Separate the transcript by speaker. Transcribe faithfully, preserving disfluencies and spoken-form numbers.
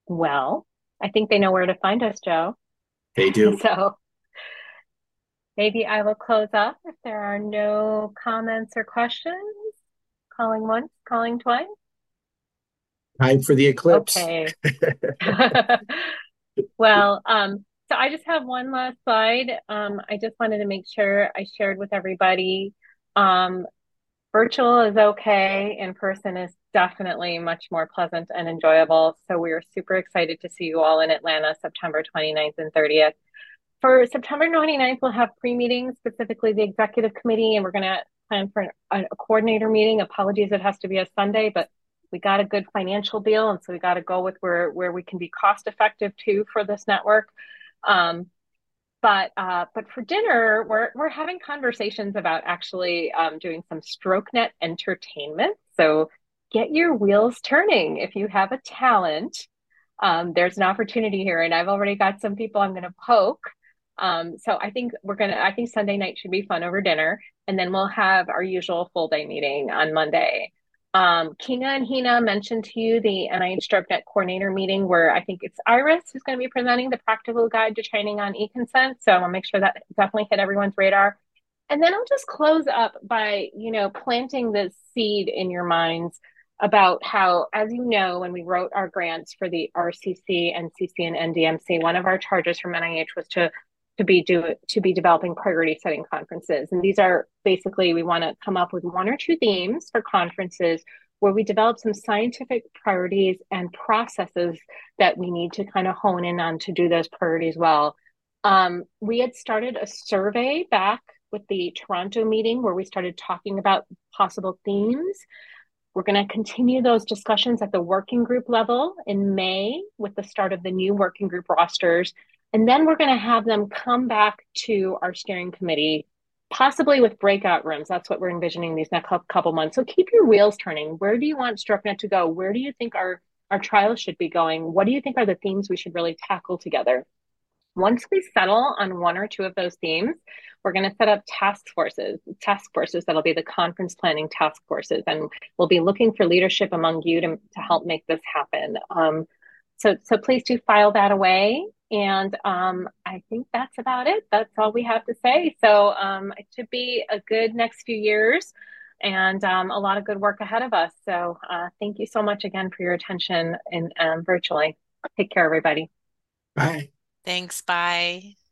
Speaker 1: Well, I think they know where to find us, Joe.
Speaker 2: They do.
Speaker 1: So maybe I will close up if there are no comments or questions. Calling once, calling twice.
Speaker 2: Time for the eclipse.
Speaker 1: Okay. Well, um, so I just have one last slide. Um, I just wanted to make sure I shared with everybody. Um, Virtual is okay. In person is definitely much more pleasant and enjoyable. So we are super excited to see you all in Atlanta, September twenty-ninth and thirtieth. For September twenty-ninth, we'll have pre-meetings, specifically the executive committee, and we're going to plan for an, a coordinator meeting. Apologies, it has to be a Sunday, but we got a good financial deal, and so we got to go with where where we can be cost effective too for this network. Um, but uh, but for dinner, we're we're having conversations about actually um, doing some StrokeNet entertainment. So get your wheels turning if you have a talent. Um, there's an opportunity here, and I've already got some people I'm going to poke. Um, so I think we're gonna. I think Sunday night should be fun over dinner, and then we'll have our usual full day meeting on Monday. Um, Kinga and Hina mentioned to you the N I H StrokeNet coordinator meeting where I think it's Iris who's going to be presenting the practical guide to training on e-consent. So I want to make sure that definitely hit everyone's radar. And then I'll just close up by, you know, planting this seed in your minds about how, as you know, when we wrote our grants for the R C C, N C C, and N D M C, one of our charges from N I H was to to be do to be developing priority setting conferences. And these are basically we want to come up with one or two themes for conferences where we develop some scientific priorities and processes that we need to kind of hone in on to do those priorities well. Um, we had started a survey back with the Toronto meeting where we started talking about possible themes. We're going to continue those discussions at the working group level in May with the start of the new working group rosters. And then we're going to have them come back to our steering committee, possibly with breakout rooms. That's what we're envisioning these next couple months. So keep your wheels turning. Where do you want StrokeNet to go? Where do you think our, our trials should be going? What do you think are the themes we should really tackle together? Once we settle on one or two of those themes, we're going to set up task forces, task forces that'll be the conference planning task forces. And we'll be looking for leadership among you to, to help make this happen. Um, so, so please do file that away. And um, I think that's about it. That's all we have to say. So um, it should be a good next few years and um, a lot of good work ahead of us. So uh, thank you so much again for your attention in um, virtually. Take care, everybody.
Speaker 2: Bye.
Speaker 3: Thanks. Bye.